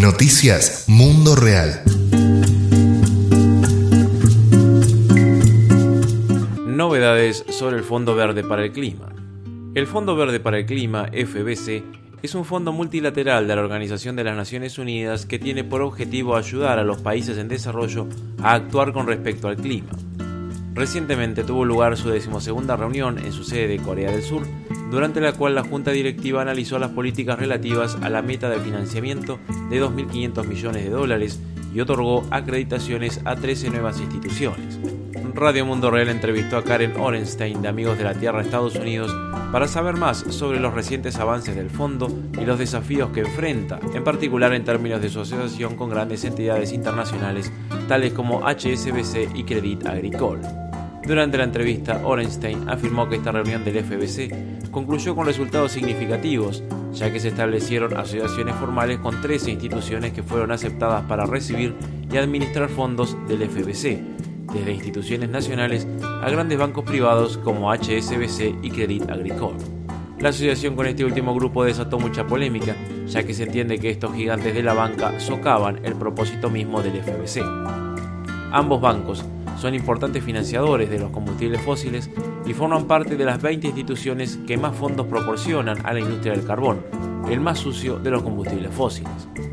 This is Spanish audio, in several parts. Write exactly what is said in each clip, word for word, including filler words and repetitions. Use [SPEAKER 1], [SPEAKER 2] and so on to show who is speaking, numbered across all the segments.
[SPEAKER 1] Noticias Mundo Real.
[SPEAKER 2] Novedades sobre el Fondo Verde para el Clima. El Fondo Verde para el Clima, F B C, es un fondo multilateral de la Organización de las Naciones Unidas que tiene por objetivo ayudar a los países en desarrollo a actuar con respecto al clima. Recientemente tuvo lugar su decimosegunda reunión en su sede de Corea del Sur, durante la cual la Junta Directiva analizó las políticas relativas a la meta de financiamiento de dos mil quinientos millones de dólares y otorgó acreditaciones a trece nuevas instituciones. Radio Mundo Real entrevistó a Karen Orenstein de Amigos de la Tierra Estados Unidos para saber más sobre los recientes avances del fondo y los desafíos que enfrenta, en particular en términos de su asociación con grandes entidades internacionales tales como H S B C y Crédit Agricole. Durante la entrevista, Orenstein afirmó que esta reunión del F B C concluyó con resultados significativos, ya que se establecieron asociaciones formales con trece instituciones que fueron aceptadas para recibir y administrar fondos del F B C, desde instituciones nacionales a grandes bancos privados como H S B C y Crédit Agricole. La asociación con este último grupo desató mucha polémica, ya que se entiende que estos gigantes de la banca socavan el propósito mismo del F B C. Ambos bancos son importantes financiadores de los combustibles fósiles y forman parte de las veinte instituciones que más fondos proporcionan a la industria del carbón, el más sucio de los combustibles fósiles.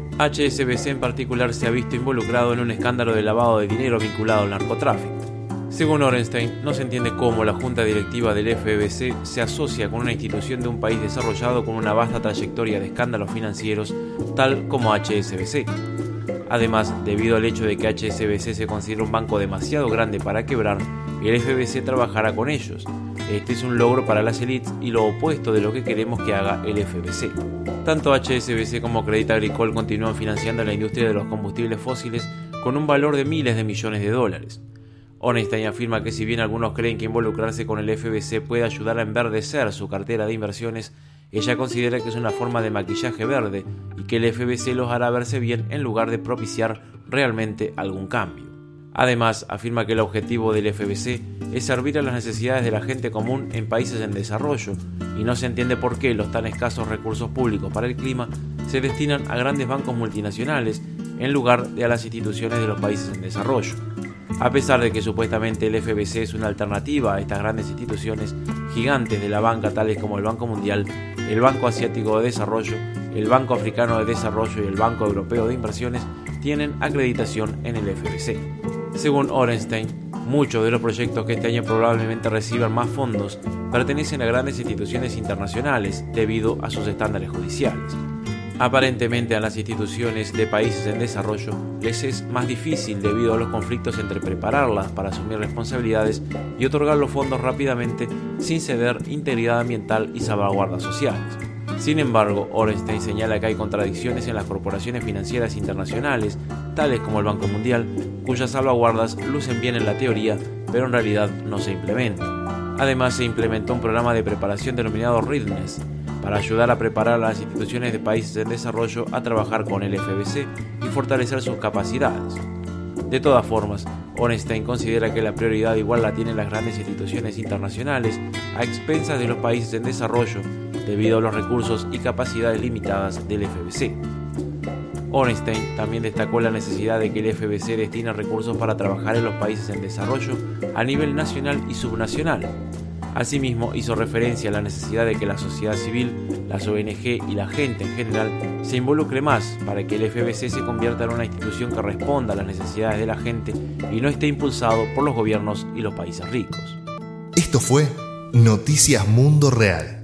[SPEAKER 2] H S B C en particular se ha visto involucrado en un escándalo de lavado de dinero vinculado al narcotráfico. Según Orenstein, no se entiende cómo la junta directiva del F B C se asocia con una institución de un país desarrollado con una vasta trayectoria de escándalos financieros, tal como H S B C. Además, debido al hecho de que H S B C se considera un banco demasiado grande para quebrar, el F B C trabajará con ellos. Este es un logro para las élites y lo opuesto de lo que queremos que haga el F B C. Tanto H S B C como Crédit Agricole continúan financiando la industria de los combustibles fósiles con un valor de miles de millones de dólares. Orenstein afirma que si bien algunos creen que involucrarse con el F B C puede ayudar a enverdecer su cartera de inversiones, ella considera que es una forma de maquillaje verde y que el F B C los hará verse bien en lugar de propiciar realmente algún cambio. Además, afirma que el objetivo del F B C es servir a las necesidades de la gente común en países en desarrollo y no se entiende por qué los tan escasos recursos públicos para el clima se destinan a grandes bancos multinacionales en lugar de a las instituciones de los países en desarrollo. A pesar de que supuestamente el F B C es una alternativa a estas grandes instituciones gigantes de la banca tales como el Banco Mundial, el Banco Asiático de Desarrollo, el Banco Africano de Desarrollo y el Banco Europeo de Inversiones tienen acreditación en el F B C. Según Orenstein, muchos de los proyectos que este año probablemente reciban más fondos pertenecen a grandes instituciones internacionales debido a sus estándares judiciales. Aparentemente a las instituciones de países en desarrollo les es más difícil debido a los conflictos entre prepararlas para asumir responsabilidades y otorgar los fondos rápidamente sin ceder integridad ambiental y salvaguardas sociales. Sin embargo, Orenstein señala que hay contradicciones en las corporaciones financieras internacionales, tales como el Banco Mundial, cuyas salvaguardas lucen bien en la teoría, pero en realidad no se implementan. Además, se implementó un programa de preparación denominado Readiness, para ayudar a preparar a las instituciones de países en desarrollo a trabajar con el F B C y fortalecer sus capacidades. De todas formas, Orenstein considera que la prioridad igual la tienen las grandes instituciones internacionales a expensas de los países en desarrollo debido a los recursos y capacidades limitadas del F B C. Orenstein también destacó la necesidad de que el F B C destine recursos para trabajar en los países en desarrollo a nivel nacional y subnacional. Asimismo, hizo referencia a la necesidad de que la sociedad civil, las O N G y la gente en general se involucre más para que el F B C se convierta en una institución que responda a las necesidades de la gente y no esté impulsado por los gobiernos y los países ricos.
[SPEAKER 1] Esto fue Noticias Mundo Real.